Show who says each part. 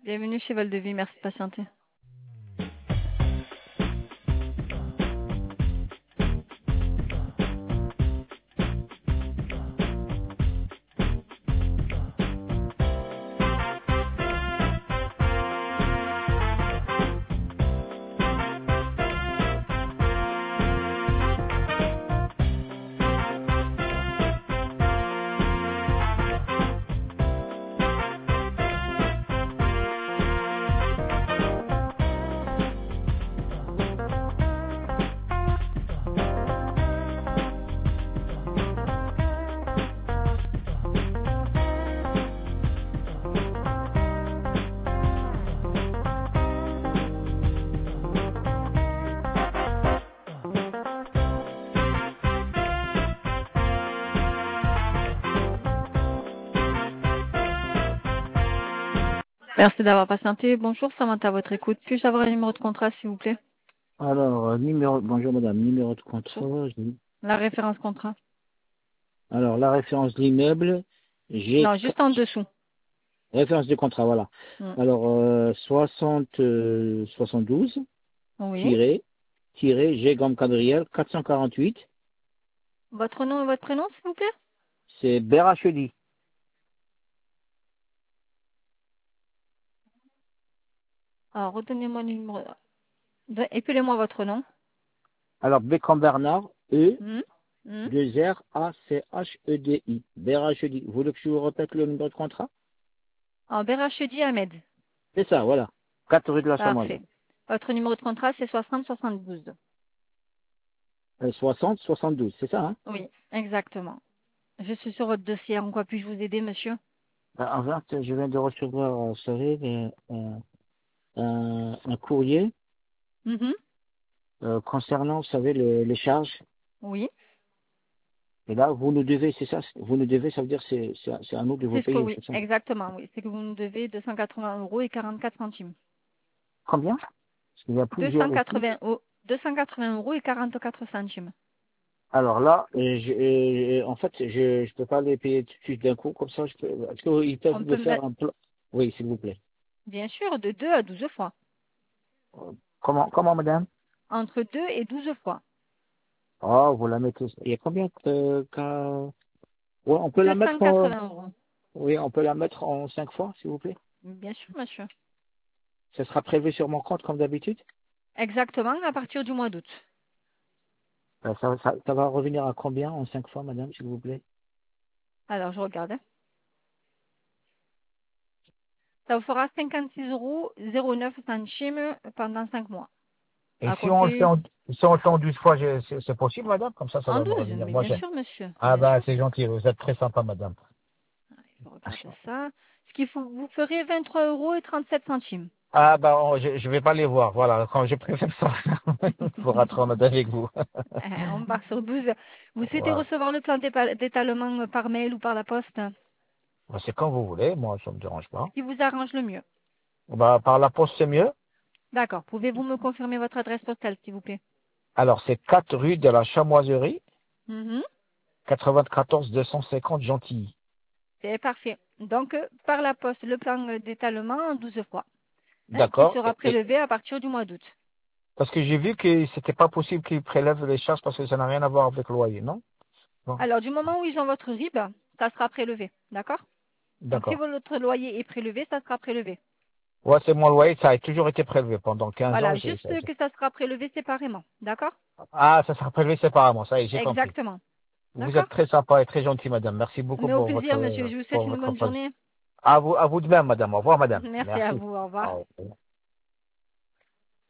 Speaker 1: Bienvenue chez Val de Vie, merci de patienter. Merci d'avoir patienté. Bonjour, Samantha, à votre écoute. Puis-je avoir un numéro de contrat, s'il vous plaît?
Speaker 2: Alors, bonjour madame, numéro de contrat.
Speaker 1: La référence contrat.
Speaker 2: Alors, la référence de l'immeuble, j'ai
Speaker 1: Non, juste en dessous.
Speaker 2: référence de contrat, voilà.
Speaker 1: Mm.
Speaker 2: Alors, 72,
Speaker 1: Oui.
Speaker 2: G comme Gabriel, 448,
Speaker 1: Votre nom et votre prénom, s'il vous plaît?
Speaker 2: c'est Beracheli.
Speaker 1: Alors, retenez-moi le numéro. Épelez-moi votre nom.
Speaker 2: Alors, B comme Bernard, E,
Speaker 1: Mm. Mm.
Speaker 2: 2 R, A, C, H, E, D, I. Beracheli. Vous voulez que je vous répète le numéro de contrat?
Speaker 1: En Berachedi Ahmed.
Speaker 2: C'est ça, voilà. 4 rue de la Chamoise.
Speaker 1: Parfait. Votre numéro de contrat, c'est 60-72.
Speaker 2: 72, c'est ça, hein?
Speaker 1: Oui, exactement. Je suis sur votre dossier. En quoi puis-je vous aider, monsieur?
Speaker 2: En fait, je viens de recevoir, vous savez, un courrier
Speaker 1: Mhm.
Speaker 2: concernant, vous savez, les charges.
Speaker 1: Oui.
Speaker 2: Et là, vous nous devez, c'est ça, vous nous devez, ça veut dire c'est à nous de vous
Speaker 1: C'est ce que
Speaker 2: payer,
Speaker 1: oui,
Speaker 2: c'est ça?
Speaker 1: exactement, oui. C'est que vous nous devez 280 euros et 44 centimes.
Speaker 2: Combien? Parce qu'il y a plusieurs ici.
Speaker 1: 280 euros et 44 centimes.
Speaker 2: Alors là, en fait, je peux pas les payer tout de suite d'un coup, comme ça, est-ce qu'ils peuvent
Speaker 1: On
Speaker 2: me
Speaker 1: peut
Speaker 2: faire
Speaker 1: mettre,
Speaker 2: un plan? Oui, s'il vous plaît.
Speaker 1: bien sûr, de 2 à 12 fois.
Speaker 2: Comment, madame?
Speaker 1: Entre 2 et 12 fois.
Speaker 2: Oh, vous la mettez, il y a combien ouais, on peut la mettre
Speaker 1: 280 euros.
Speaker 2: oui, on peut la mettre en 5 fois, s'il vous plaît.
Speaker 1: Bien sûr, monsieur.
Speaker 2: Ça sera prélevé sur mon compte comme d'habitude.
Speaker 1: Exactement, à partir du mois d'août.
Speaker 2: Ça va revenir à combien en 5 fois, madame, s'il vous plaît?
Speaker 1: Alors, je regarde. Ça vous fera 56 euros 09 centimes pendant 5 mois.
Speaker 2: Et
Speaker 1: À
Speaker 2: si on le fait
Speaker 1: compter
Speaker 2: si on le fait en 12 fois, c'est possible, madame? Comme ça
Speaker 1: en
Speaker 2: va me
Speaker 1: 12.
Speaker 2: revenir
Speaker 1: Mais
Speaker 2: moins
Speaker 1: bien
Speaker 2: cher.
Speaker 1: sûr, monsieur.
Speaker 2: Ah
Speaker 1: Bien
Speaker 2: bah,
Speaker 1: sûr.
Speaker 2: c'est gentil, vous êtes très sympa, madame.
Speaker 1: Je regarde ça. Ce qu'il faut, vous ferez 23 euros et 37 centimes.
Speaker 2: Ah bah, je vais pas les voir, voilà, quand je préfère ça, pour être honnête avec vous.
Speaker 1: On part sur 12. Vous souhaitez
Speaker 2: Voilà.
Speaker 1: recevoir le plan d'étalement par mail ou par la poste?
Speaker 2: Bah, c'est quand vous voulez, moi, ça me dérange pas.
Speaker 1: Ce qui vous arrange le mieux.
Speaker 2: Bah, par la poste, c'est mieux.
Speaker 1: D'accord. Pouvez-vous me confirmer votre adresse postale, s'il vous plaît?
Speaker 2: Alors, c'est 4 rue de la Chamoiserie,
Speaker 1: Mhm.
Speaker 2: 94 250 Gentilly.
Speaker 1: C'est parfait. Donc, par la poste, le plan d'étalement en 12 fois, hein, qui
Speaker 2: D'accord.
Speaker 1: sera prélevé à partir du mois d'août.
Speaker 2: Parce que j'ai vu que c'était pas possible qu'ils prélèvent les charges parce que ça n'a rien à voir avec le loyer, non? Bon,
Speaker 1: Alors, du moment où ils ont votre RIB, ça sera prélevé. D'accord? Donc, si
Speaker 2: d'accord.
Speaker 1: votre loyer est prélevé, ça sera prélevé.
Speaker 2: Ouais, c'est mon loyer, ça a toujours été prélevé pendant 15 ans.
Speaker 1: Voilà, juste que ça sera prélevé séparément. D'accord?
Speaker 2: Ah, ça sera prélevé séparément, ça y est, j'ai compris.
Speaker 1: Exactement.
Speaker 2: Vous
Speaker 1: D'accord?
Speaker 2: êtes très sympa et très gentil, madame. Merci beaucoup
Speaker 1: Mais au plaisir, monsieur. Je vous souhaite
Speaker 2: pour
Speaker 1: une
Speaker 2: votre
Speaker 1: bonne
Speaker 2: phrase.
Speaker 1: journée.
Speaker 2: À vous de même, madame. Au revoir, madame.
Speaker 1: Merci à
Speaker 2: Merci.
Speaker 1: vous. Au revoir.
Speaker 2: Au revoir.